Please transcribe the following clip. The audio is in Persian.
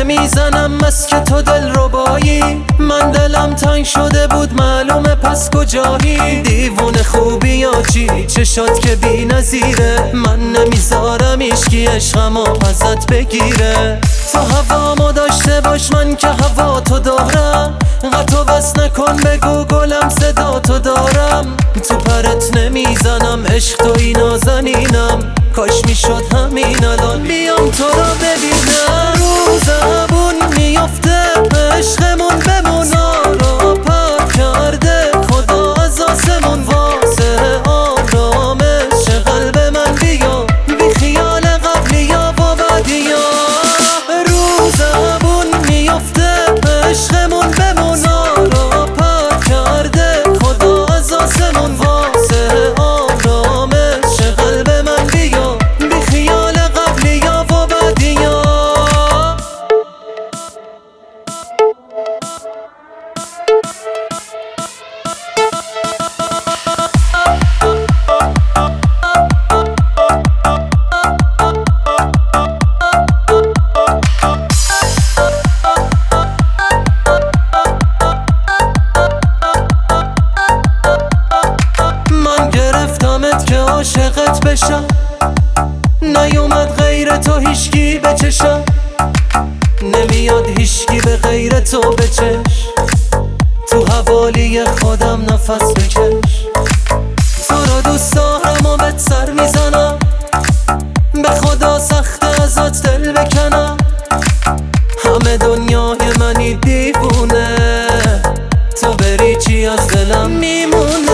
نمیزنم بس که تو دل ربایی. من دلم تنگ شده بود معلومه پس کجایی. دیوونه خوبی یا چی چشات که بی نظیره. من نمیذارم ایشکی عشقمو ازت بگیره. تو هوامو داشته باش من که هوا تو دارم. قطع و بس نکن بگو گلم صدا تو دارم. تو پرت نمیزنم عشق توی نازنینم. کاش میشد همین الان بیام تو رو ببینم. رو زبون میفته عشقمون بمونا رو پر کرده خدا از آسمون. واسه آرامش قلب من بیا بی خیال قبلیا و بعدیا. رو زبون میفته عشقمون بمونا رو پر کرده خدا از آسمون. واسه آرامش قلب من بیا بی خیال قبلیا و بعدیا. من گرفتمت که عاشقت بشم. نیومد غیر تو هیشکی به چشم. نمیاد هیشکی به غیر تو به چش. تو حوالی خودم نفس بکش. تو رو دوست دارم و بهت سر میزنم. به خدا سخته ازت دل بکنم. همه دنیای منی دیوونه. تو بری چی از دلم میمونه.